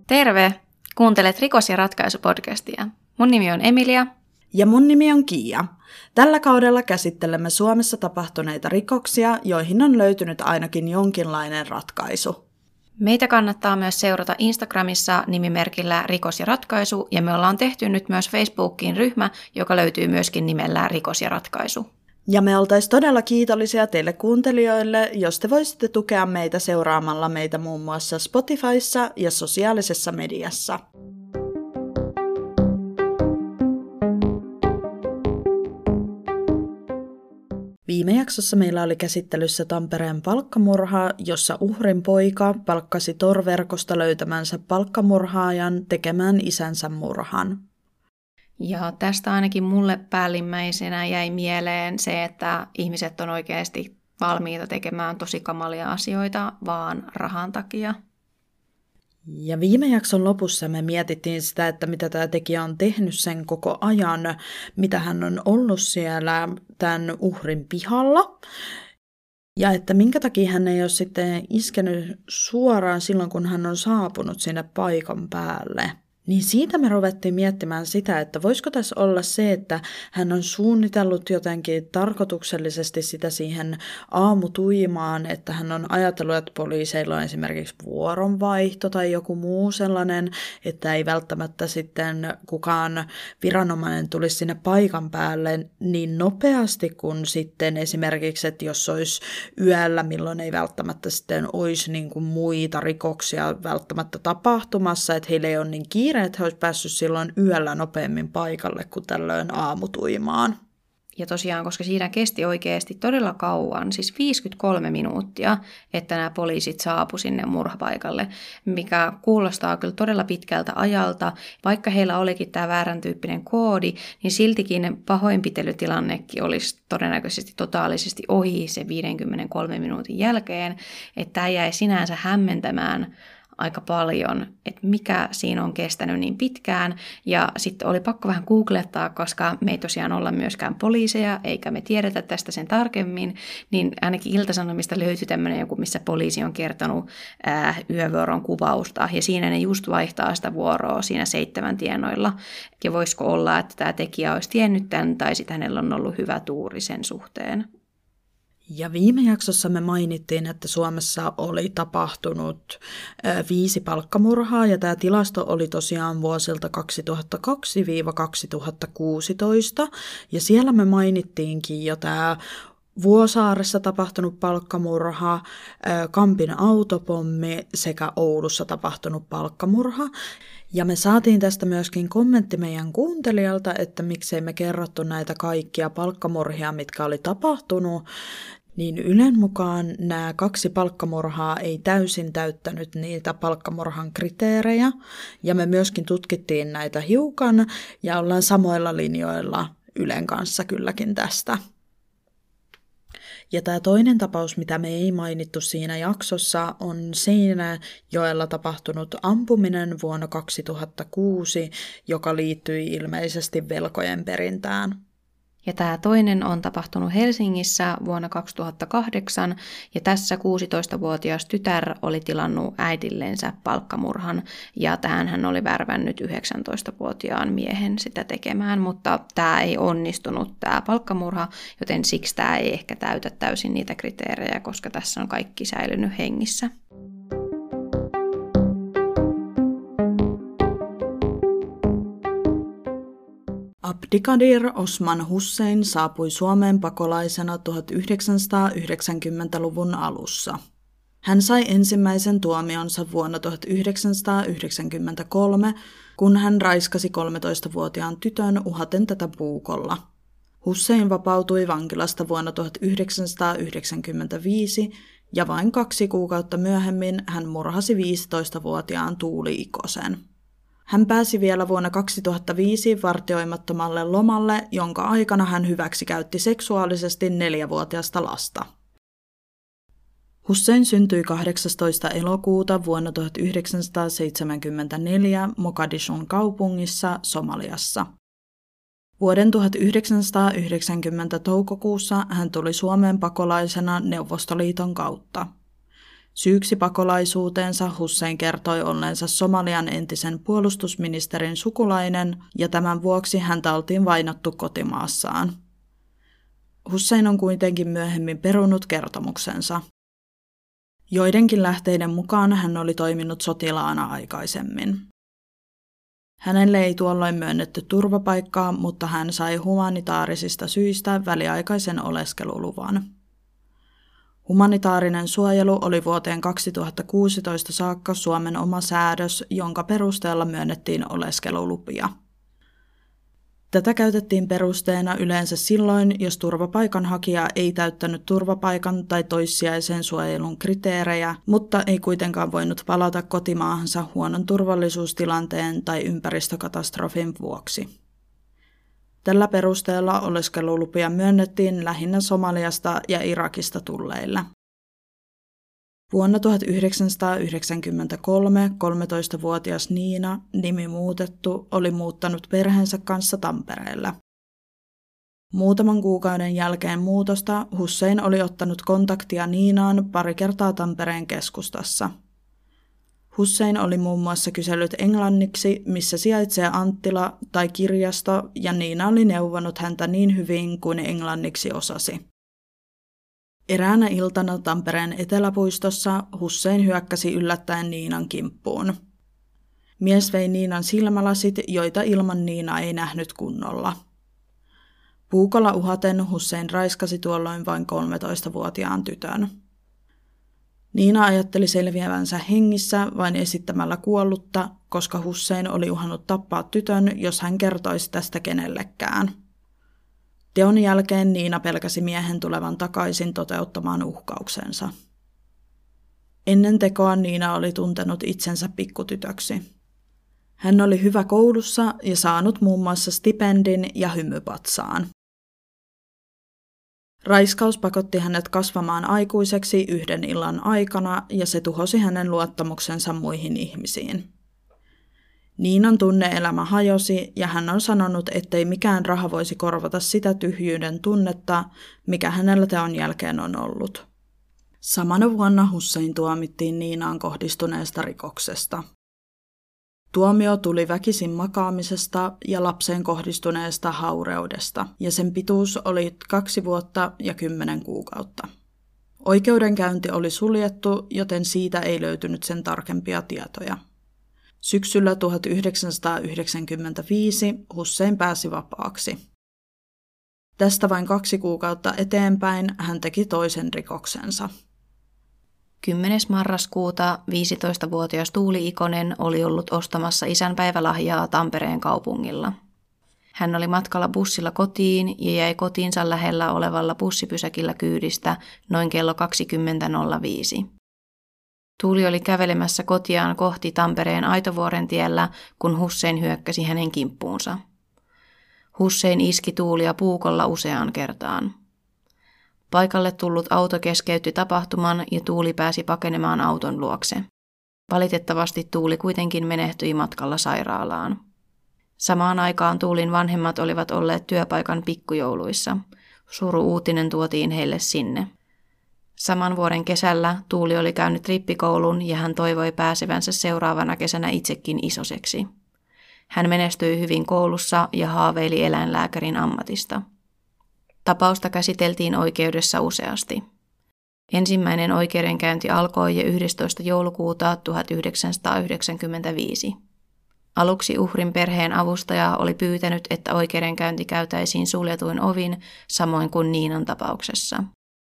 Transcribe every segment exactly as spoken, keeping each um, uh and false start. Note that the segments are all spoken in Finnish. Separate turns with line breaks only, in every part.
Terve! Kuuntelet Rikos- ja ratkaisupodcastia. Mun nimi on Emilia.
Ja mun nimi on Kiia. Tällä kaudella käsittelemme Suomessa tapahtuneita rikoksia, joihin on löytynyt ainakin jonkinlainen ratkaisu.
Meitä kannattaa myös seurata Instagramissa nimimerkillä Rikos ja ratkaisu, ja me ollaan tehty nyt myös Facebookiin ryhmä, joka löytyy myöskin nimellä Rikos ja ratkaisu.
Ja me oltaisiin todella kiitollisia teille kuuntelijoille, jos te voisitte tukea meitä seuraamalla meitä muun muassa Spotifyssa ja sosiaalisessa mediassa. Viime jaksossa meillä oli käsittelyssä Tampereen palkkamurha, jossa uhrin poika palkkasi Tor-verkosta löytämänsä palkkamurhaajan tekemään isänsä murhan.
Ja tästä ainakin mulle päällimmäisenä jäi mieleen se, että ihmiset on oikeasti valmiita tekemään tosi kamalia asioita vaan rahan takia.
Ja viime jakson lopussa me mietittiin sitä, että mitä tämä tekijä on tehnyt sen koko ajan, mitä hän on ollut siellä tämän uhrin pihalla. Ja että minkä takia hän ei ole sitten iskenyt suoraan silloin, kun hän on saapunut sinne paikan päälle. Niin siitä me ruvettiin miettimään sitä, että voisiko tässä olla se, että hän on suunnitellut jotenkin tarkoituksellisesti sitä siihen aamutuimaan, että hän on ajatellut, että poliiseilla on esimerkiksi vuoronvaihto tai joku muu sellainen, että ei välttämättä sitten kukaan viranomainen tulisi sinne paikan päälle niin nopeasti kuin sitten esimerkiksi, että jos olisi yöllä, milloin ei välttämättä sitten olisi niin kuin muita rikoksia välttämättä tapahtumassa, että heillä ei ole niin kiire, että he olisivat päässyt silloin yöllä nopeammin paikalle kuin tällöin aamutuimaan.
Ja tosiaan, koska siinä kesti oikeasti todella kauan, siis viisikymmentäkolme minuuttia, että nämä poliisit saapu sinne murhapaikalle, mikä kuulostaa kyllä todella pitkältä ajalta. Vaikka heillä olikin tämä väärän tyyppinen koodi, niin siltikin pahoinpitelytilannekin olisi todennäköisesti totaalisesti ohi se viisikymmentäkolme minuutin jälkeen, että tämä jäi sinänsä hämmentämään aika paljon, että mikä siinä on kestänyt niin pitkään. Ja sitten oli pakko vähän googlettaa, koska me ei tosiaan olla myöskään poliiseja, eikä me tiedetä tästä sen tarkemmin, niin ainakin Ilta-Sanomista löytyi tämmöinen joku, missä poliisi on kertonut ää, yövuoron kuvausta, ja siinä ne just vaihtaa sitä vuoroa siinä seitsemän tienoilla. Ja voisiko olla, että tämä tekijä olisi tiennyt tämän, tai sitten hänellä on ollut hyvä tuuri sen suhteen.
Ja viime jaksossa me mainittiin, että Suomessa oli tapahtunut viisi palkkamurhaa, ja tämä tilasto oli tosiaan vuosilta kaksituhattakaksi kaksituhattakuusitoista, ja siellä me mainittiinkin jo tämä Vuosaaressa tapahtunut palkkamurha, Kampin autopommi sekä Oulussa tapahtunut palkkamurha. Ja me saatiin tästä myöskin kommentti meidän kuuntelijalta, että miksei me kerrottu näitä kaikkia palkkamurhia, mitkä oli tapahtunut. Niin Ylen mukaan nämä kaksi palkkamurhaa ei täysin täyttänyt niitä palkkamurhan kriteerejä. Ja me myöskin tutkittiin näitä hiukan ja ollaan samoilla linjoilla Ylen kanssa kylläkin tästä. Ja tämä toinen tapaus, mitä me ei mainittu siinä jaksossa, on Seinäjoella tapahtunut ampuminen vuonna kaksituhattakuusi, joka liittyi ilmeisesti velkojen perintään.
Ja tämä toinen on tapahtunut Helsingissä vuonna kaksituhattakahdeksan, ja tässä kuusitoistavuotias tytär oli tilannut äidillensä palkkamurhan, ja tähän hän oli värvännyt yhdeksäntoistavuotiaan miehen sitä tekemään, mutta tämä ei onnistunut tämä palkkamurha, joten siksi tämä ei ehkä täytä täysin niitä kriteerejä, koska tässä on kaikki säilynyt hengissä.
Abdikadir Osman Hussein saapui Suomeen pakolaisena tuhatyhdeksänsataayhdeksänkymmentäluvun alussa. Hän sai ensimmäisen tuomionsa vuonna tuhatyhdeksänsataayhdeksänkymmentäkolme, kun hän raiskasi kolmetoistavuotiaan tytön uhaten tätä puukolla. Hussein vapautui vankilasta vuonna tuhatyhdeksänsataayhdeksänkymmentäviisi ja vain kaksi kuukautta myöhemmin hän murhasi viisitoistavuotiaan Tuuli Ikosen. Hän pääsi vielä vuonna kaksituhattaviisi vartioimattomalle lomalle, jonka aikana hän hyväksikäytti seksuaalisesti neljävuotiasta lasta. Hussein syntyi kahdeksastoista elokuuta vuonna tuhatyhdeksänsataaseitsemänkymmentäneljä Mogadishun kaupungissa Somaliassa. Vuoden tuhatyhdeksänsataayhdeksänkymmentä toukokuussa hän tuli Suomeen pakolaisena Neuvostoliiton kautta. Syyksi pakolaisuuteensa Hussein kertoi olleensa Somalian entisen puolustusministerin sukulainen ja tämän vuoksi häntä oltiin vainottu kotimaassaan. Hussein on kuitenkin myöhemmin perunut kertomuksensa. Joidenkin lähteiden mukaan hän oli toiminut sotilaana aikaisemmin. Hänelle ei tuolloin myönnetty turvapaikkaa, mutta hän sai humanitaarisista syistä väliaikaisen oleskeluluvan. Humanitaarinen suojelu oli vuoteen kaksituhattakuusitoista saakka Suomen oma säädös, jonka perusteella myönnettiin oleskelulupia. Tätä käytettiin perusteena yleensä silloin, jos turvapaikanhakija ei täyttänyt turvapaikan tai toissijaisen suojelun kriteerejä, mutta ei kuitenkaan voinut palata kotimaahansa huonon turvallisuustilanteen tai ympäristökatastrofin vuoksi. Tällä perusteella oleskelulupia myönnettiin lähinnä Somaliasta ja Irakista tulleille. Vuonna tuhatyhdeksänsataayhdeksänkymmentäkolme kolmetoistavuotias Niina, nimi muutettu, oli muuttanut perheensä kanssa Tampereelle. Muutaman kuukauden jälkeen muutosta Hussein oli ottanut kontaktia Niinaan pari kertaa Tampereen keskustassa. Hussein oli muun muassa kysellyt englanniksi, missä sijaitsee Anttila tai kirjasto, ja Niina oli neuvonut häntä niin hyvin kuin englanniksi osasi. Eräänä iltana Tampereen Eteläpuistossa Hussein hyökkäsi yllättäen Niinan kimppuun. Mies vei Niinan silmälasit, joita ilman Niina ei nähnyt kunnolla. Puukolla uhaten Hussein raiskasi tuolloin vain kolmetoistavuotiaan tytön. Niina ajatteli selviävänsä hengissä vain esittämällä kuollutta, koska Hussein oli uhannut tappaa tytön, jos hän kertoisi tästä kenellekään. Teon jälkeen Niina pelkäsi miehen tulevan takaisin toteuttamaan uhkauksensa. Ennen tekoa Niina oli tuntenut itsensä pikkutytöksi. Hän oli hyvä koulussa ja saanut muun muassa stipendin ja hymypatsaan. Raiskaus pakotti hänet kasvamaan aikuiseksi yhden illan aikana ja se tuhosi hänen luottamuksensa muihin ihmisiin. Niinan tunne-elämä hajosi ja hän on sanonut, ettei mikään raha voisi korvata sitä tyhjyyden tunnetta, mikä hänellä teon jälkeen on ollut. Samana vuonna Hussein tuomittiin Niinaan kohdistuneesta rikoksesta. Tuomio tuli väkisin makaamisesta ja lapseen kohdistuneesta haureudesta, ja sen pituus oli kaksi vuotta ja kymmenen kuukautta. Oikeudenkäynti oli suljettu, joten siitä ei löytynyt sen tarkempia tietoja. Syksyllä tuhatyhdeksänsataayhdeksänkymmentäviisi Hussein pääsi vapaaksi. Tästä vain kaksi kuukautta eteenpäin hän teki toisen rikoksensa.
kymmenes marraskuuta viisitoistavuotias Tuuli Ikonen oli ollut ostamassa isänpäivälahjaa Tampereen kaupungilla. Hän oli matkalla bussilla kotiin ja jäi kotiinsa lähellä olevalla bussipysäkillä kyydistä noin kello kaksikymmentä nolla viisi. Tuuli oli kävelemässä kotiaan kohti Tampereen Aitovuoren tiellä, kun Hussein hyökkäsi hänen kimppuunsa. Hussein iski Tuulia puukolla useaan kertaan. Paikalle tullut auto keskeytti tapahtuman ja Tuuli pääsi pakenemaan auton luokse. Valitettavasti Tuuli kuitenkin menehtyi matkalla sairaalaan. Samaan aikaan Tuulin vanhemmat olivat olleet työpaikan pikkujouluissa. Suru-uutinen tuotiin heille sinne. Saman vuoden kesällä Tuuli oli käynyt rippikoulun ja hän toivoi pääsevänsä seuraavana kesänä itsekin isoseksi. Hän menestyi hyvin koulussa ja haaveili eläinlääkärin ammatista. Tapausta käsiteltiin oikeudessa useasti. Ensimmäinen oikeudenkäynti alkoi jo yhdestoista joulukuuta tuhatyhdeksänsataayhdeksänkymmentäviisi. Aluksi uhrin perheen avustaja oli pyytänyt, että oikeudenkäynti käytäisiin suljetuin ovin, samoin kuin Niinan tapauksessa.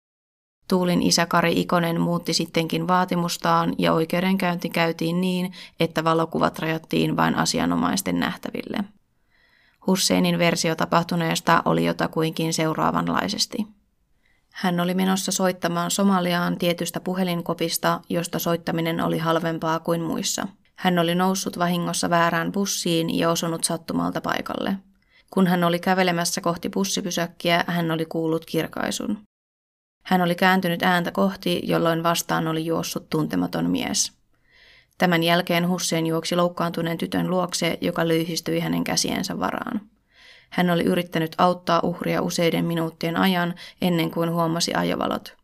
Tuulin isä Kari Ikonen muutti sittenkin vaatimustaan ja oikeudenkäynti käytiin niin, että valokuvat rajattiin vain asianomaisten nähtäville. Husseinin versio tapahtuneesta oli jotakuinkin seuraavanlaisesti. Hän oli menossa soittamaan Somaliaan tietystä puhelinkopista, josta soittaminen oli halvempaa kuin muissa. Hän oli noussut vahingossa väärään bussiin ja osunut sattumalta paikalle. Kun hän oli kävelemässä kohti bussipysäkkiä, hän oli kuullut kirkaisun. Hän oli kääntynyt ääntä kohti, jolloin vastaan oli juossut tuntematon mies. Tämän jälkeen Hussein juoksi loukkaantuneen tytön luokse, joka lyyhistyi hänen käsiensä varaan. Hän oli yrittänyt auttaa uhria useiden minuuttien ajan ennen kuin huomasi ajovalot.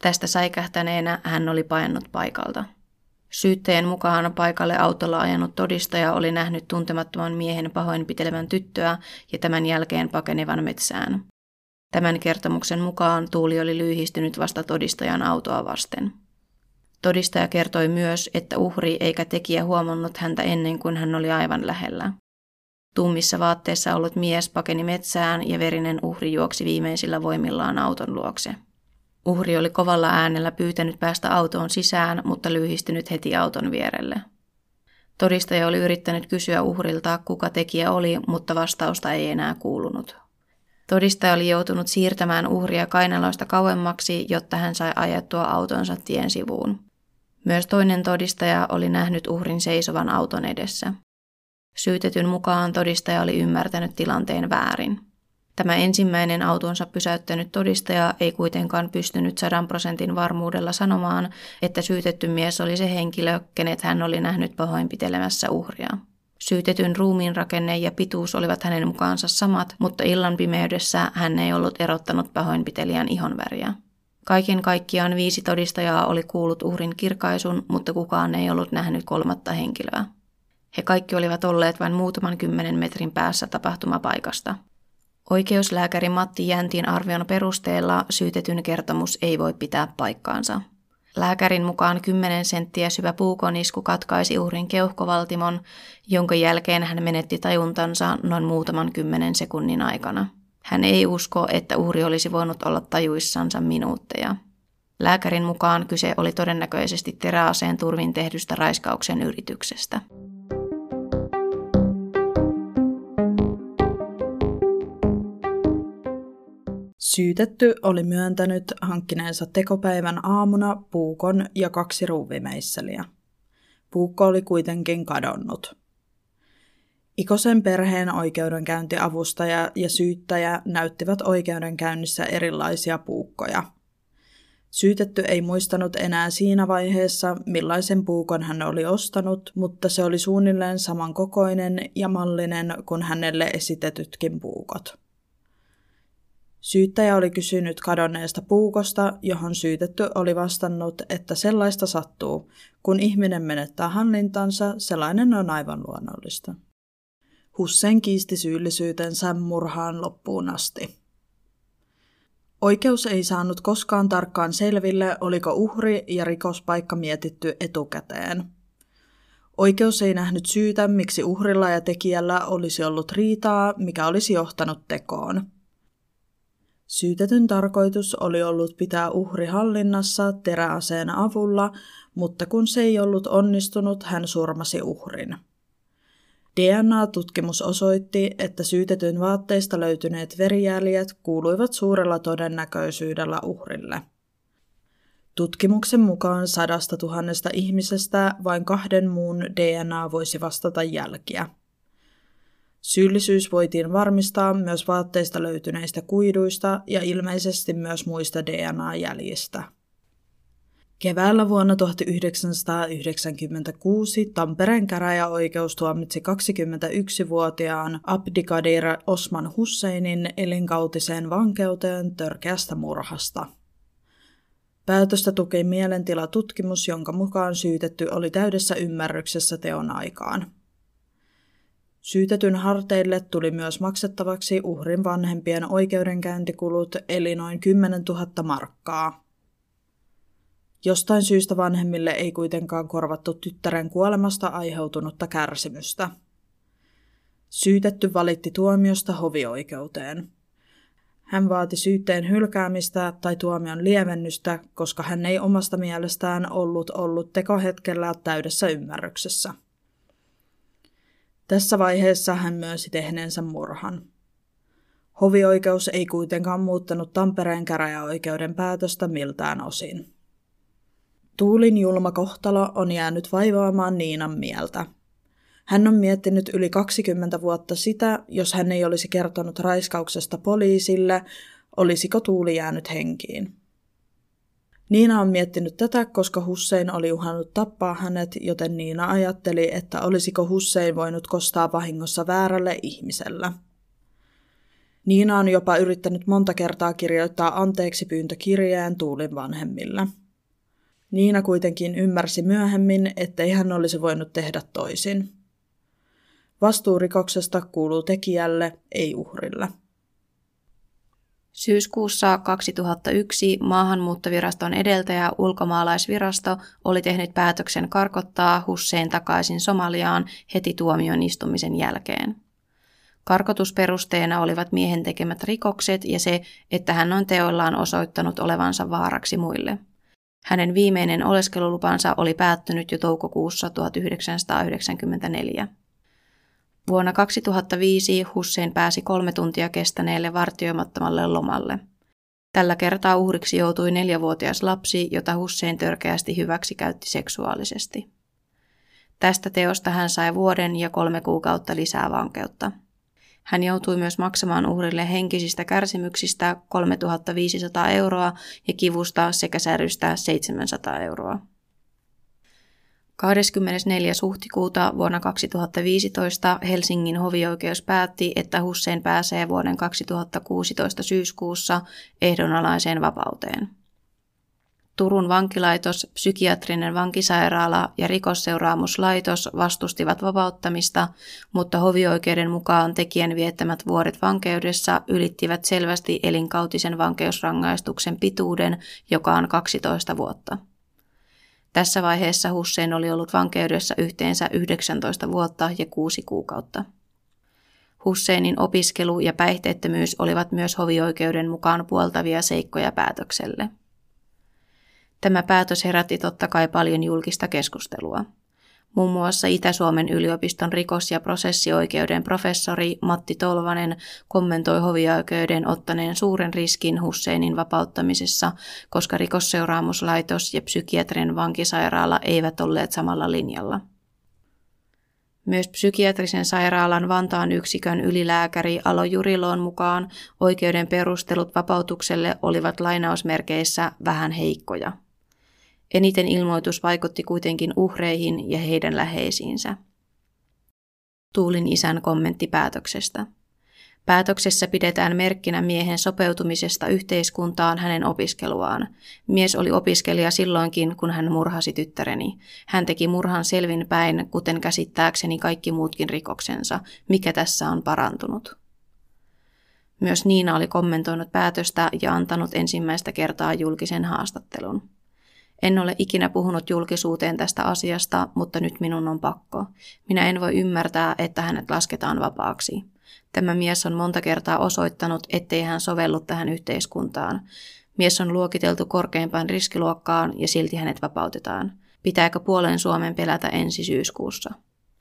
Tästä säikähtäneenä hän oli paennut paikalta. Syyttäjän mukaan paikalle autolla ajanut todistaja oli nähnyt tuntemattoman miehen pahoinpitelevän tyttöä ja tämän jälkeen pakenevan metsään. Tämän kertomuksen mukaan Tuuli oli lyyhistynyt vasta todistajan autoa vasten. Todistaja kertoi myös, että uhri eikä tekijä huomannut häntä ennen kuin hän oli aivan lähellä. Tummissa vaatteissa ollut mies pakeni metsään ja verinen uhri juoksi viimeisillä voimillaan auton luokse. Uhri oli kovalla äänellä pyytänyt päästä autoon sisään, mutta lyyhistynyt heti auton vierelle. Todistaja oli yrittänyt kysyä uhrilta, kuka tekijä oli, mutta vastausta ei enää kuulunut. Todistaja oli joutunut siirtämään uhria kainaloista kauemmaksi, jotta hän sai ajettua autonsa tien sivuun. Myös toinen todistaja oli nähnyt uhrin seisovan auton edessä. Syytetyn mukaan todistaja oli ymmärtänyt tilanteen väärin. Tämä ensimmäinen autonsa pysäyttänyt todistaja ei kuitenkaan pystynyt sadan prosentin varmuudella sanomaan, että syytetty mies oli se henkilö, kenet hän oli nähnyt pahoinpitelemässä uhria. Syytetyn ruumiin rakenne ja pituus olivat hänen mukaansa samat, mutta illan pimeydessä hän ei ollut erottanut pahoinpitelijän ihonväriä. Kaiken kaikkiaan viisi todistajaa oli kuullut uhrin kirkaisun, mutta kukaan ei ollut nähnyt kolmatta henkilöä. He kaikki olivat olleet vain muutaman kymmenen metrin päässä tapahtumapaikasta. Oikeuslääkäri Matti Jäntin arvion perusteella syytetyn kertomus ei voi pitää paikkaansa. Lääkärin mukaan kymmenen senttiä syvä puukonisku katkaisi uhrin keuhkovaltimon, jonka jälkeen hän menetti tajuntansa noin muutaman kymmenen sekunnin aikana. Hän ei usko, että uhri olisi voinut olla tajuissansa minuutteja. Lääkärin mukaan kyse oli todennäköisesti teräaseen turvin tehdystä raiskauksen yrityksestä.
Syytetty oli myöntänyt hankkineensa tekopäivän aamuna puukon ja kaksi ruuvimeisseliä. Puukko oli kuitenkin kadonnut. Ikosen perheen oikeudenkäyntiavustaja ja syyttäjä näyttivät oikeudenkäynnissä erilaisia puukkoja. Syytetty ei muistanut enää siinä vaiheessa, millaisen puukon hän oli ostanut, mutta se oli suunnilleen samankokoinen ja mallinen kuin hänelle esitetytkin puukot. Syyttäjä oli kysynyt kadonneesta puukosta, johon syytetty oli vastannut, että sellaista sattuu. Kun ihminen menettää hallintansa, sellainen on aivan luonnollista. Hussein kiisti syyllisyytensä murhaan loppuun asti. Oikeus ei saanut koskaan tarkkaan selville, oliko uhri ja rikospaikka mietitty etukäteen. Oikeus ei nähnyt syytä, miksi uhrilla ja tekijällä olisi ollut riitaa, mikä olisi johtanut tekoon. Syytetyn tarkoitus oli ollut pitää uhri hallinnassa teräaseen avulla, mutta kun se ei ollut onnistunut, hän surmasi uhrin. D N A-tutkimus osoitti, että syytetyn vaatteista löytyneet verijäljet kuuluivat suurella todennäköisyydellä uhrille. Tutkimuksen mukaan sadasta tuhannesta ihmisestä vain kahden muun D N A voisi vastata jälkiä. Syyllisyys voitiin varmistaa myös vaatteista löytyneistä kuiduista ja ilmeisesti myös muista D N A-jäljistä. Keväällä vuonna tuhatyhdeksänsataayhdeksänkymmentäkuusi Tampereen käräjäoikeus tuomitsi kaksikymmentäyksivuotiaan Abdikadir Osman Husseinin elinkautiseen vankeuteen törkeästä murhasta. Päätöstä tuki mielentilatutkimus, jonka mukaan syytetty oli täydessä ymmärryksessä teon aikaan. Syytetyn harteille tuli myös maksettavaksi uhrin vanhempien oikeudenkäyntikulut eli noin kymmenentuhatta markkaa. Jostain syystä vanhemmille ei kuitenkaan korvattu tyttären kuolemasta aiheutunutta kärsimystä. Syytetty valitti tuomiosta hovioikeuteen. Hän vaati syytteen hylkäämistä tai tuomion lievennystä, koska hän ei omasta mielestään ollut ollut tekohetkellä täydessä ymmärryksessä. Tässä vaiheessa hän myönsi tehneensä murhan. Hovioikeus ei kuitenkaan muuttanut Tampereen käräjäoikeuden päätöstä miltään osin. Tuulin julma kohtalo on jäänyt vaivaamaan Niinan mieltä. Hän on miettinyt yli kaksikymmentä vuotta sitä, jos hän ei olisi kertonut raiskauksesta poliisille, olisiko Tuuli jäänyt henkiin. Niina on miettinyt tätä, koska Hussein oli uhannut tappaa hänet, joten Niina ajatteli, että olisiko Hussein voinut kostaa vahingossa väärälle ihmiselle. Niina on jopa yrittänyt monta kertaa kirjoittaa anteeksipyyntökirjeen Tuulin vanhemmille. Niina kuitenkin ymmärsi myöhemmin, ettei hän olisi voinut tehdä toisin. Vastuu rikoksesta kuuluu tekijälle, ei uhrille.
Syyskuussa kaksituhattayksi maahanmuuttoviraston edeltäjä ulkomaalaisvirasto oli tehnyt päätöksen karkottaa Hussein takaisin Somaliaan heti tuomion istumisen jälkeen. Karkotusperusteena olivat miehen tekemät rikokset ja se, että hän on teoillaan osoittanut olevansa vaaraksi muille. Hänen viimeinen oleskelulupansa oli päättynyt jo toukokuussa tuhatyhdeksänsataayhdeksänkymmentäneljä. Vuonna kaksituhattaviisi Hussein pääsi kolme tuntia kestäneelle vartioimattomalle lomalle. Tällä kertaa uhriksi joutui neljävuotias lapsi, jota Hussein törkeästi hyväksikäytti seksuaalisesti. Tästä teosta hän sai vuoden ja kolme kuukautta lisää vankeutta. Hän joutui myös maksamaan uhrille henkisistä kärsimyksistä kolmetuhattaviisisataa euroa ja kivusta sekä särystä seitsemänsataa euroa. kahdeskymmenesneljäs huhtikuuta vuonna kaksituhattaviisitoista Helsingin hovioikeus päätti, että Hussein pääsee vuoden kaksituhattakuusitoista syyskuussa ehdonalaiseen vapauteen. Turun vankilaitos, psykiatrinen vankisairaala ja rikosseuraamuslaitos vastustivat vapauttamista, mutta hovioikeuden mukaan tekijän viettämät vuodet vankeudessa ylittivät selvästi elinkautisen vankeusrangaistuksen pituuden, joka on kaksitoista vuotta. Tässä vaiheessa Hussein oli ollut vankeudessa yhteensä yhdeksäntoista vuotta ja kuusi kuukautta. Husseinin opiskelu ja päihteettömyys olivat myös hovioikeuden mukaan puoltavia seikkoja päätökselle. Tämä päätös herätti totta kai paljon julkista keskustelua. Muun muassa Itä-Suomen yliopiston rikos- ja prosessioikeuden professori Matti Tolvanen kommentoi hovioikeuden ottaneen suuren riskin Husseinin vapauttamisessa, koska rikosseuraamuslaitos ja psykiatrinen vankisairaala eivät olleet samalla linjalla. Myös psykiatrisen sairaalan Vantaan yksikön ylilääkäri Alo Juriloon mukaan oikeuden perustelut vapautukselle olivat lainausmerkeissä vähän heikkoja. Eniten ilmoitus vaikutti kuitenkin uhreihin ja heidän läheisiinsä. Tuulin isän kommentti päätöksestä. Päätöksessä pidetään merkkinä miehen sopeutumisesta yhteiskuntaan hänen opiskeluaan. Mies oli opiskelija silloinkin, kun hän murhasi tyttäreni. Hän teki murhan selvinpäin, kuten käsittääkseni kaikki muutkin rikoksensa. Mikä tässä on parantunut? Myös Niina oli kommentoinut päätöstä ja antanut ensimmäistä kertaa julkisen haastattelun. En ole ikinä puhunut julkisuuteen tästä asiasta, mutta nyt minun on pakko. Minä en voi ymmärtää, että hänet lasketaan vapaaksi. Tämä mies on monta kertaa osoittanut, ettei hän sovellu tähän yhteiskuntaan. Mies on luokiteltu korkeimpaan riskiluokkaan ja silti hänet vapautetaan. Pitääkö puolen Suomen pelätä ensi syyskuussa?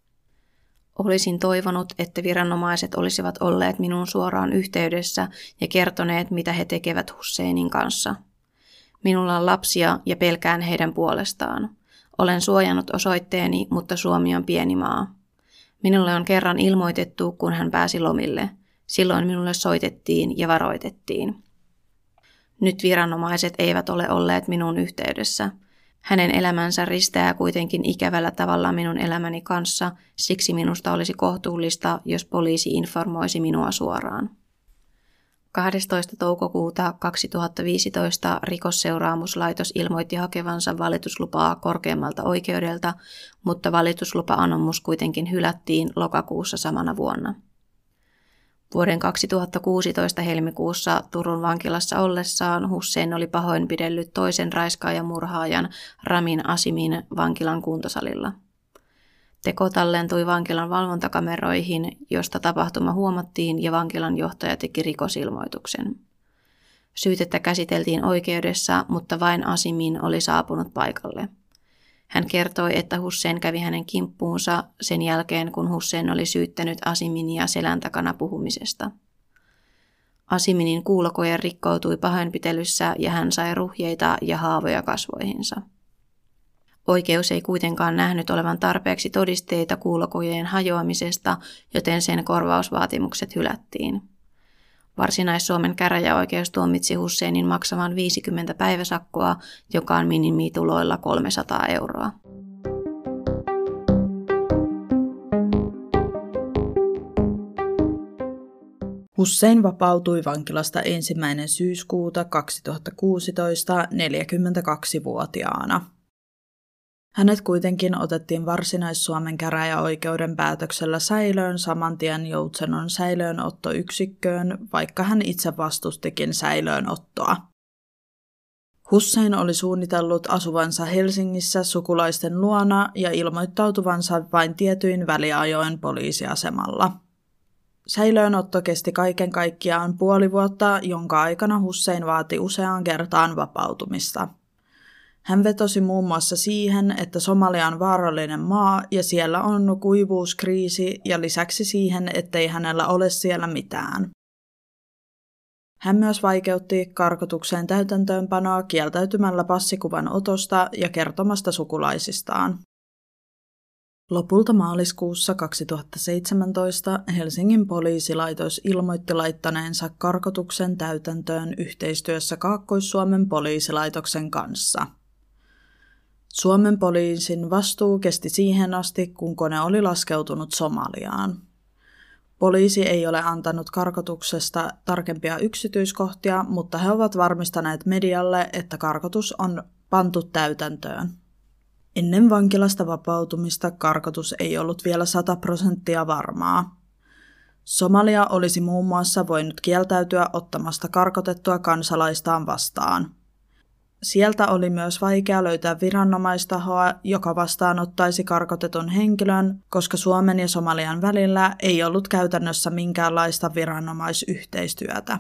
Olisin toivonut, että viranomaiset olisivat olleet minun suoraan yhteydessä ja kertoneet, mitä he tekevät Husseinin kanssa. Minulla on lapsia ja pelkään heidän puolestaan. Olen suojannut osoitteeni, mutta Suomi on pieni maa. Minulle on kerran ilmoitettu, kun hän pääsi lomille. Silloin minulle soitettiin ja varoitettiin. Nyt viranomaiset eivät ole olleet minun yhteydessä. Hänen elämänsä risteää kuitenkin ikävällä tavalla minun elämäni kanssa, siksi minusta olisi kohtuullista, jos poliisi informoisi minua suoraan. kahdestoista toukokuuta kaksituhattaviisitoista rikosseuraamuslaitos ilmoitti hakevansa valituslupaa korkeammalta oikeudelta, mutta valituslupa-anomus kuitenkin hylättiin lokakuussa samana vuonna. Vuoden kaksituhattakuusitoista helmikuussa Turun vankilassa ollessaan Hussein oli pahoinpidellyt toisen raiskaajan murhaajan Ramin Asimin vankilan kuntosalilla. Teko tallentui vankilan valvontakameroihin, josta tapahtuma huomattiin ja vankilan johtaja teki rikosilmoituksen. Syytettä käsiteltiin oikeudessa, mutta vain Asimin oli saapunut paikalle. Hän kertoi, että Hussein kävi hänen kimppuunsa sen jälkeen, kun Hussein oli syyttänyt Asiminia selän takana puhumisesta. Asiminin kuulokoje rikkoutui pahoinpitelyssä ja hän sai ruhjeita ja haavoja kasvoihinsa. Oikeus ei kuitenkaan nähnyt olevan tarpeeksi todisteita kuulokojen hajoamisesta, joten sen korvausvaatimukset hylättiin. Varsinais-Suomen käräjäoikeus tuomitsi Husseinin maksamaan viisikymmentä päiväsakkoa, joka on minimituloilla kolmesataa euroa.
Hussein vapautui vankilasta ensimmäinen syyskuuta kaksituhattakuusitoista neljäkymmentäkaksivuotiaana. Hänet kuitenkin otettiin Varsinais-Suomen käräjäoikeuden päätöksellä säilöön saman tien Joutsenon säilöönottoyksikköön, vaikka hän itse vastustikin säilöönottoa. Hussein oli suunnitellut asuvansa Helsingissä sukulaisten luona ja ilmoittautuvansa vain tietyin väliajoin poliisiasemalla. Säilöönotto kesti kaiken kaikkiaan puoli vuotta, jonka aikana Hussein vaati useaan kertaan vapautumista. Hän vetosi muun muassa siihen, että Somalia on vaarallinen maa ja siellä on kuivuuskriisi ja lisäksi siihen, ettei hänellä ole siellä mitään. Hän myös vaikeutti karkotuksen täytäntöönpanoa kieltäytymällä passikuvan otosta ja kertomasta sukulaisistaan. Lopulta maaliskuussa kaksituhattaseitsemäntoista Helsingin poliisilaitos ilmoitti laittaneensa karkotuksen täytäntöön yhteistyössä Kaakkois-Suomen poliisilaitoksen kanssa. Suomen poliisin vastuu kesti siihen asti, kun kone oli laskeutunut Somaliaan. Poliisi ei ole antanut karkotuksesta tarkempia yksityiskohtia, mutta he ovat varmistaneet medialle, että karkotus on pantu täytäntöön. Ennen vankilasta vapautumista karkotus ei ollut vielä sata prosenttia varmaa. Somalia olisi muun muassa voinut kieltäytyä ottamasta karkotettua kansalaistaan vastaan. Sieltä oli myös vaikea löytää viranomaistahoa, joka vastaanottaisi karkotetun henkilön, koska Suomen ja Somalian välillä ei ollut käytännössä minkäänlaista viranomaisyhteistyötä.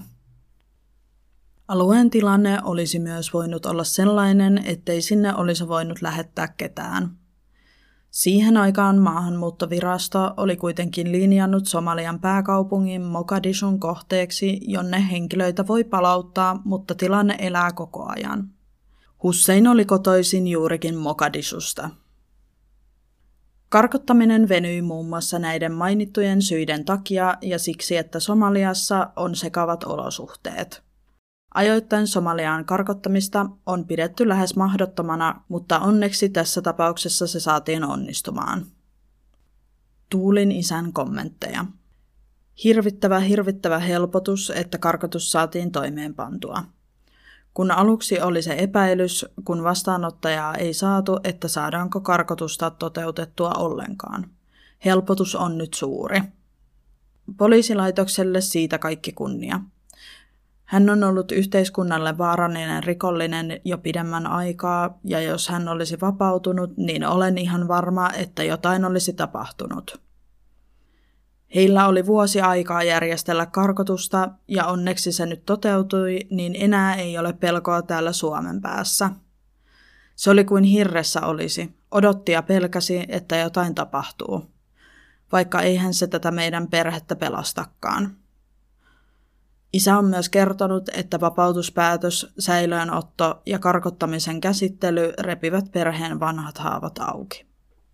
Alueen tilanne olisi myös voinut olla sellainen, ettei sinne olisi voinut lähettää ketään. Siihen aikaan maahanmuuttovirasto oli kuitenkin linjannut Somalian pääkaupungin Mogadishun kohteeksi, jonne henkilöitä voi palauttaa, mutta tilanne elää koko ajan. Hussein oli kotoisin juurikin Mogadishusta. Karkottaminen venyi muun muassa näiden mainittujen syiden takia ja siksi, että Somaliassa on sekavat olosuhteet. Ajoittain Somaliaan karkottamista on pidetty lähes mahdottomana, mutta onneksi tässä tapauksessa se saatiin onnistumaan. Tuulin isän kommentteja. Hirvittävä, hirvittävä helpotus, että karkotus saatiin toimeenpantua. Kun aluksi oli se epäilys, kun vastaanottajaa ei saatu, että saadaanko karkotusta toteutettua ollenkaan. Helpotus on nyt suuri. Poliisilaitokselle siitä kaikki kunnia. Hän on ollut yhteiskunnalle vaarallinen rikollinen jo pidemmän aikaa, ja jos hän olisi vapautunut, niin olen ihan varma, että jotain olisi tapahtunut. Heillä oli vuosi aikaa järjestellä karkotusta, ja onneksi se nyt toteutui, niin enää ei ole pelkoa täällä Suomen päässä. Se oli kuin hirressä olisi, odotti ja pelkäsi, että jotain tapahtuu, vaikka eihän se tätä meidän perhettä pelastakaan. Isä on myös kertonut, että vapautuspäätös, säilöönotto ja karkottamisen käsittely repivät perheen vanhat haavat auki.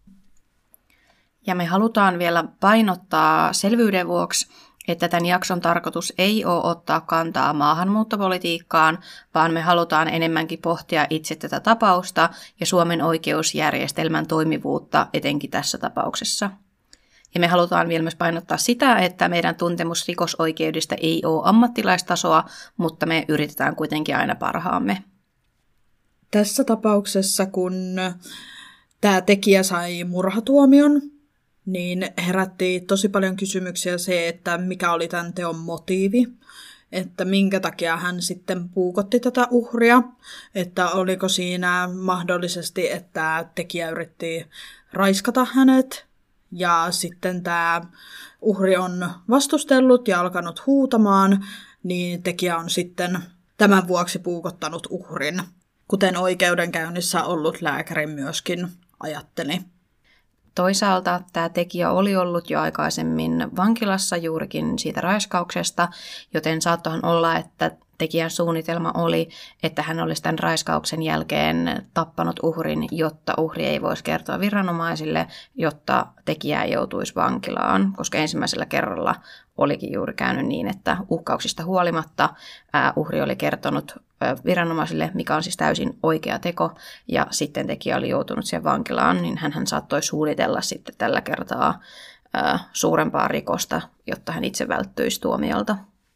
Ja me halutaan vielä painottaa selvyyden vuoksi, että tämän jakson tarkoitus ei ole ottaa kantaa maahanmuuttopolitiikkaan, vaan me halutaan enemmänkin pohtia itse tätä tapausta ja Suomen oikeusjärjestelmän toimivuutta etenkin tässä tapauksessa. Ja me halutaan vielä myös painottaa sitä, että meidän tuntemus rikosoikeudesta ei ole ammattilaistasoa, mutta me yritetään kuitenkin aina parhaamme.
Tässä tapauksessa, kun tämä tekijä sai murhatuomion, niin herätti tosi paljon kysymyksiä se, että mikä oli tämän teon motiivi, että minkä takia hän sitten puukotti tätä uhria, että oliko siinä mahdollisesti, että tekijä yritti raiskata hänet, ja sitten tämä uhri on vastustellut ja alkanut huutamaan, niin tekijä on sitten tämän vuoksi puukottanut uhrin, kuten oikeudenkäynnissä ollut lääkäri myöskin ajatteli.
Toisaalta tämä tekijä oli ollut jo aikaisemmin vankilassa juurikin siitä raiskauksesta, joten saattohan olla, että tekijän suunnitelma oli, että hän olisi tämän raiskauksen jälkeen tappanut uhrin, jotta uhri ei voisi kertoa viranomaisille, jotta tekijä ei joutuisi vankilaan, koska ensimmäisellä kerralla olikin juuri käynyt niin, että uhkauksista huolimatta ää, uhri oli kertonut ää, viranomaisille, mikä on siis täysin oikea teko, ja sitten tekijä oli joutunut siihen vankilaan, niin hän saattoi suunnitella sitten tällä kertaa ää, suurempaa rikosta, jotta hän itse välttyisi tuomiolta.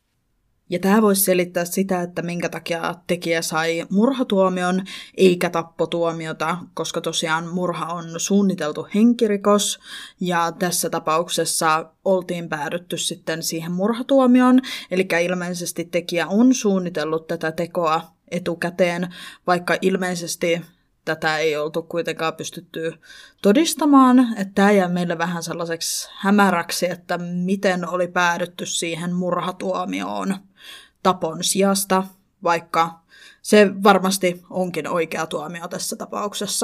Ja tämä voisi selittää sitä, että minkä takia tekijä sai murhatuomion eikä tappotuomiota, koska tosiaan murha on suunniteltu henkirikos, ja tässä tapauksessa oltiin päädytty sitten siihen murhatuomioon, eli ilmeisesti tekijä on suunnitellut tätä tekoa etukäteen, vaikka ilmeisesti tätä ei oltu kuitenkaan pystytty todistamaan, että tämä jää meille vähän sellaiseksi hämäräksi, että miten oli päädytty siihen murhatuomioon tapon sijasta, vaikka se varmasti onkin oikea tuomio tässä tapauksessa.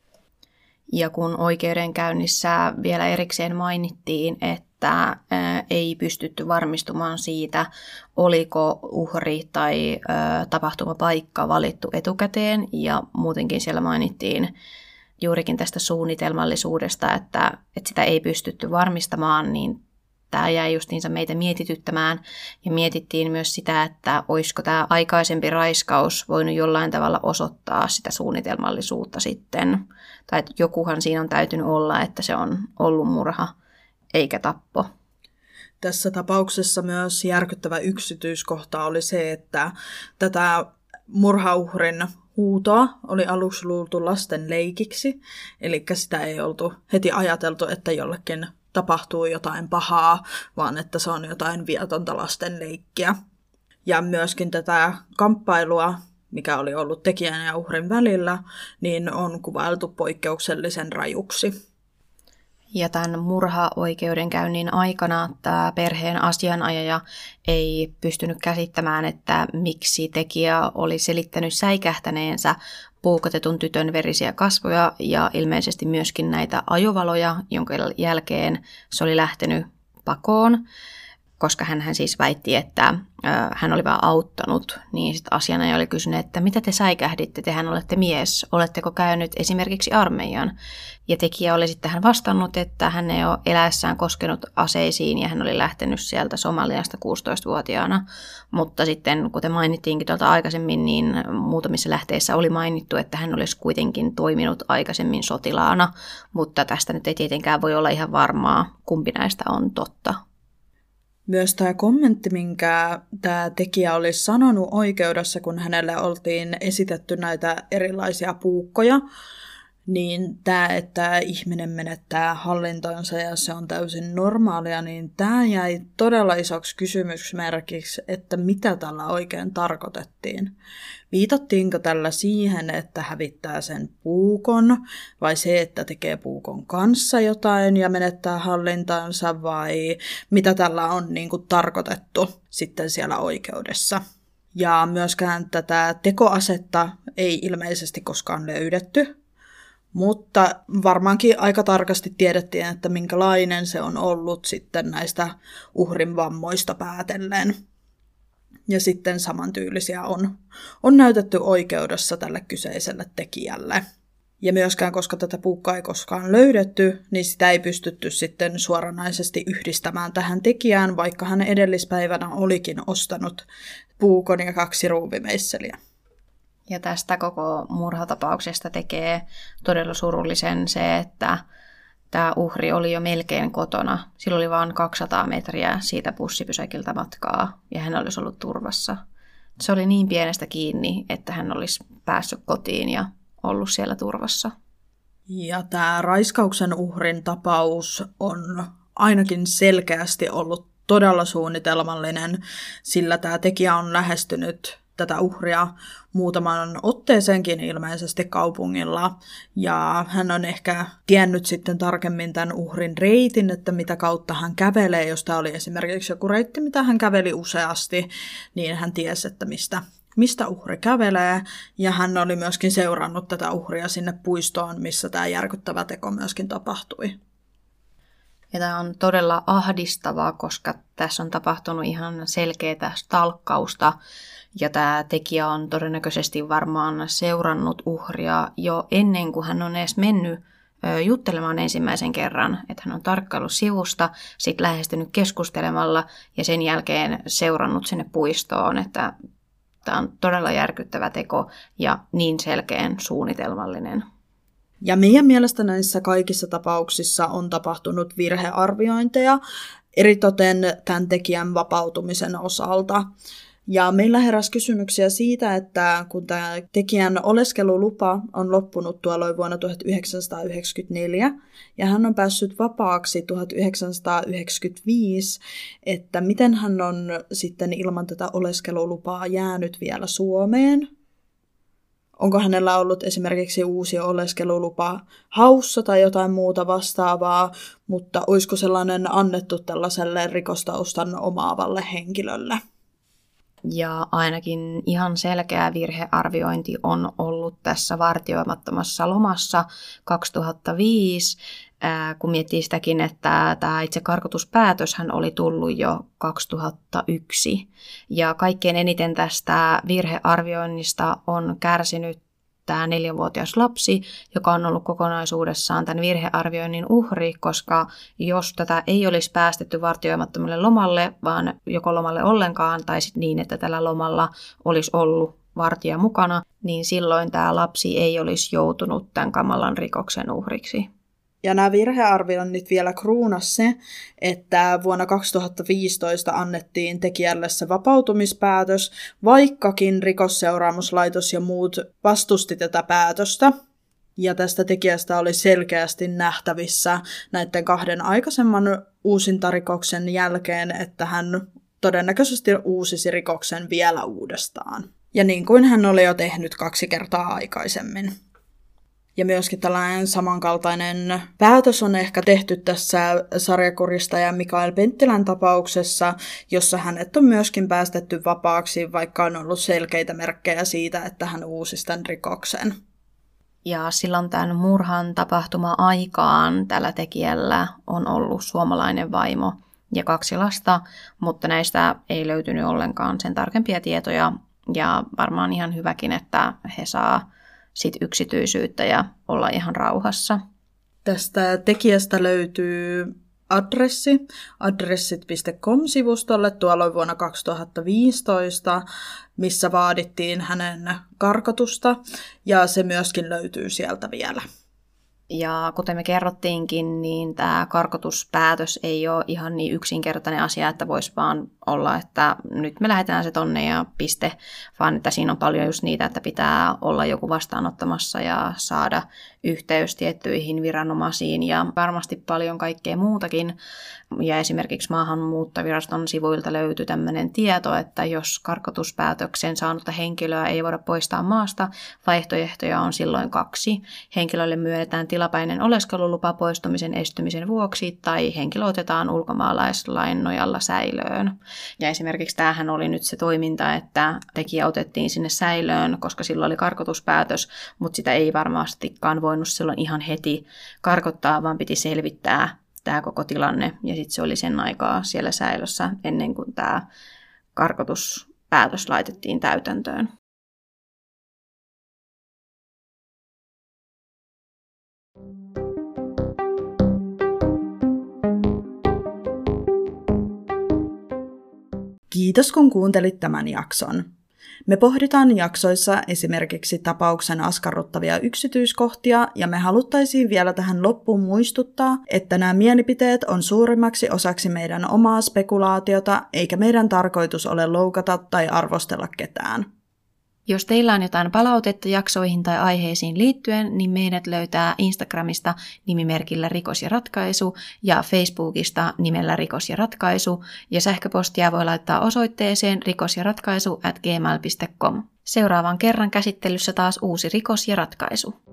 Ja kun oikeudenkäynnissä vielä erikseen mainittiin, että ei pystytty varmistumaan siitä, oliko uhri tai tapahtumapaikka valittu etukäteen, ja muutenkin siellä mainittiin juurikin tästä suunnitelmallisuudesta, että, että sitä ei pystytty varmistamaan, niin tämä jäi justiinsa meitä mietityttämään, ja mietittiin myös sitä, että olisiko tämä aikaisempi raiskaus voinut jollain tavalla osoittaa sitä suunnitelmallisuutta sitten, tai että jokuhan siinä on täytynyt olla, että se on ollut murha eikä tappo.
Tässä tapauksessa myös järkyttävä yksityiskohta oli se, että tätä murhauhrin huutoa oli aluksi luultu lasten leikiksi, eli sitä ei oltu heti ajateltu, että jollekin tapahtuu jotain pahaa, vaan että se on jotain vietonta lasten leikkiä. Ja myöskin tätä kamppailua, mikä oli ollut tekijän ja uhrin välillä, niin on kuvailtu poikkeuksellisen rajuksi.
Ja tämän murha-oikeudenkäynnin aikana tämä perheen asianajaja ei pystynyt käsittämään, että miksi tekijä oli selittänyt säikähtäneensä puukotetun tytön verisiä kasvoja ja ilmeisesti myöskin näitä ajovaloja, jonka jälkeen se oli lähtenyt pakoon, koska hän siis väitti, että hän oli vaan auttanut, niin sitten asianajaja oli kysynyt, että mitä te säikähditte, tehän olette mies, oletteko käynyt esimerkiksi armeijan? Ja tekijä oli sitten tähän vastannut, että hän ei ole eläessään koskenut aseisiin ja hän oli lähtenyt sieltä Somaliasta kuusitoistavuotiaana, mutta sitten kuten mainittiinkin tuolta aikaisemmin, niin muutamissa lähteissä oli mainittu, että hän olisi kuitenkin toiminut aikaisemmin sotilaana, mutta tästä nyt ei tietenkään voi olla ihan varmaa, kumpi näistä on totta.
Myös tämä kommentti, minkä tämä tekijä oli sanonut oikeudessa, kun hänelle oltiin esitetty näitä erilaisia puukkoja, niin tämä, että ihminen menettää hallintansa ja se on täysin normaalia, niin tämä jäi todella isoksi kysymysmerkiksi, että mitä tällä oikein tarkoitettiin. Viitattiinko tällä siihen, että hävittää sen puukon, vai se, että tekee puukon kanssa jotain ja menettää hallintansa, vai mitä tällä on niin kuin tarkoitettu sitten siellä oikeudessa. Ja myöskään tätä tekoasetta ei ilmeisesti koskaan löydetty, mutta varmaankin aika tarkasti tiedettiin, että minkälainen se on ollut sitten näistä uhrin vammoista päätellen. Ja sitten samantyylisiä on, on näytetty oikeudessa tälle kyseiselle tekijälle. Ja myöskään, koska tätä puukkaa ei koskaan löydetty, niin sitä ei pystytty sitten suoranaisesti yhdistämään tähän tekijään, vaikka hän edellispäivänä olikin ostanut puukon ja kaksi ruuvimeisseliä.
Ja tästä koko murhatapauksesta tekee todella surullisen se, että tämä uhri oli jo melkein kotona. Sillä oli vain kaksisataa metriä siitä bussipysäkiltä matkaa ja hän olisi ollut turvassa. Se oli niin pienestä kiinni, että hän olisi päässyt kotiin ja ollut siellä turvassa.
Ja tämä raiskauksen uhrin tapaus on ainakin selkeästi ollut todella suunnitelmallinen, sillä tämä tekijä on lähestynyt tätä uhria muutaman otteeseenkin ilmeisesti kaupungilla. Ja hän on ehkä tiennyt sitten tarkemmin tämän uhrin reitin, että mitä kautta hän kävelee. Jos tämä oli esimerkiksi joku reitti, mitä hän käveli useasti, niin hän tiesi, että mistä, mistä uhri kävelee. Ja hän oli myöskin seurannut tätä uhria sinne puistoon, missä tämä järkyttävä teko myöskin tapahtui.
Ja tämä on todella ahdistavaa, koska tässä on tapahtunut ihan selkeää stalkkausta. Ja tämä tekijä on todennäköisesti varmaan seurannut uhria jo ennen kuin hän on edes mennyt juttelemaan ensimmäisen kerran. Että hän on tarkkaillut sivusta, sitten lähestynyt keskustelemalla ja sen jälkeen seurannut sinne puistoon. Että tämä on todella järkyttävä teko ja niin selkeän suunnitelmallinen.
Ja meidän mielestä näissä kaikissa tapauksissa on tapahtunut virhearviointeja, eritoten tämän tekijän vapautumisen osalta. Ja meillä heräsi kysymyksiä siitä, että kun tämä tekijän oleskelulupa on loppunut tuolloin vuonna tuhatyhdeksänsataayhdeksänkymmentäneljä ja hän on päässyt vapaaksi tuhatyhdeksänsataayhdeksänkymmentäviisi, että miten hän on sitten ilman tätä oleskelulupaa jäänyt vielä Suomeen. Onko hänellä ollut esimerkiksi uusi oleskelulupa haussa tai jotain muuta vastaavaa, mutta olisiko sellainen annettu tällaiselle rikostaustan omaavalle henkilölle?
Ja ainakin ihan selkeä virhearviointi on ollut tässä vartioimattomassa lomassa kaksituhattaviisi, kun miettii sitäkin, että tämä itse karkotuspäätöshän oli tullut jo kaksituhattayksi. Ja kaikkein eniten tästä virhearvioinnista on kärsinyt tämä neljänvuotias lapsi, joka on ollut kokonaisuudessaan tämän virhearvioinnin uhri, koska jos tätä ei olisi päästetty vartioimattomalle lomalle, vaan joko lomalle ollenkaan, tai sitten niin, että tällä lomalla olisi ollut vartija mukana, niin silloin tämä lapsi ei olisi joutunut tämän kamalan rikoksen uhriksi.
Ja nämä virhearvioinnit vielä kruunas se, että vuonna kaksituhattaviisitoista annettiin tekijälle se vapautumispäätös, vaikkakin rikosseuraamuslaitos ja muut vastusti tätä päätöstä. Ja tästä tekijästä oli selkeästi nähtävissä näiden kahden aikaisemman uusintarikoksen jälkeen, että hän todennäköisesti uusisi rikoksen vielä uudestaan. Ja niin kuin hän oli jo tehnyt kaksi kertaa aikaisemmin. Ja myöskin tällainen samankaltainen päätös on ehkä tehty tässä sarjakuristaja Mikael Penttilän tapauksessa, jossa hänet on myöskin päästetty vapaaksi, vaikka on ollut selkeitä merkkejä siitä, että hän uusisi tämän rikoksen.
Ja silloin tämän murhan tapahtuma-aikaan tällä tekijällä on ollut suomalainen vaimo ja kaksi lasta, mutta näistä ei löytynyt ollenkaan sen tarkempia tietoja. Ja varmaan ihan hyväkin, että he saa sit yksityisyyttä ja olla ihan rauhassa.
Tästä tekijästä löytyy adressi adressit piste com-sivustolle tuolloin vuonna kaksituhattaviisitoista, missä vaadittiin hänen karkotusta, ja se myöskin löytyy sieltä vielä.
Ja kuten me kerrottiinkin, niin tämä karkotuspäätös ei ole ihan niin yksinkertainen asia, että voisi vaan olla, että nyt me lähdetään se tonne ja piste, vaan että siinä on paljon just niitä, että pitää olla joku vastaanottamassa ja saada yhteys tiettyihin viranomaisiin ja varmasti paljon kaikkea muutakin. Ja esimerkiksi Maahanmuuttoviraston sivuilta löytyy tämmöinen tieto, että jos karkotuspäätöksen saanutta henkilöä ei voida poistaa maasta, vaihtoehtoja on silloin kaksi. Henkilölle myönnetään tilapäinen oleskelulupa poistumisen estymisen vuoksi tai henkilö otetaan ulkomaalaislain nojalla säilöön. Ja esimerkiksi tämähän oli nyt se toiminta, että tekijä otettiin sinne säilöön, koska silloin oli karkotuspäätös, mutta sitä ei varmastikaan voinut silloin ihan heti karkottaa, vaan piti selvittää tämä koko tilanne. Ja sitten se oli sen aikaa siellä säilössä ennen kuin tämä karkotuspäätös laitettiin täytäntöön.
Kiitos kun kuuntelit tämän jakson. Me pohditaan jaksoissa esimerkiksi tapauksen askarruttavia yksityiskohtia ja me haluttaisiin vielä tähän loppuun muistuttaa, että nämä mielipiteet on suurimmaksi osaksi meidän omaa spekulaatiota eikä meidän tarkoitus ole loukata tai arvostella ketään.
Jos teillä on jotain palautetta jaksoihin tai aiheisiin liittyen, niin meidät löytää Instagramista nimimerkillä Rikos ja ratkaisu ja Facebookista nimellä Rikos ja ratkaisu ja sähköpostia voi laittaa osoitteeseen rikosjaratkaisu at gmail piste com. Seuraavan kerran käsittelyssä taas uusi Rikos ja ratkaisu.